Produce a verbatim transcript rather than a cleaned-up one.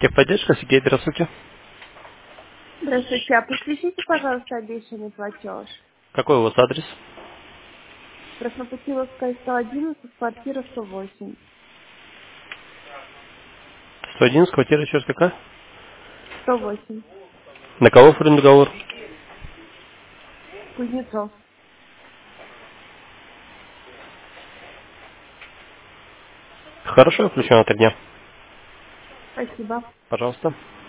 Техподдержка, Сергей, здравствуйте. Здравствуйте, а подключите, пожалуйста, обещанный платеж. Какой у вас адрес? Краснопутиловская, сто одиннадцать, квартира сто восемь. сто один, квартира еще раз какая? сто восемь. На кого оформлен договор? Кузнецов. Хорошо, включено на три дня. Спасибо. Пожалуйста.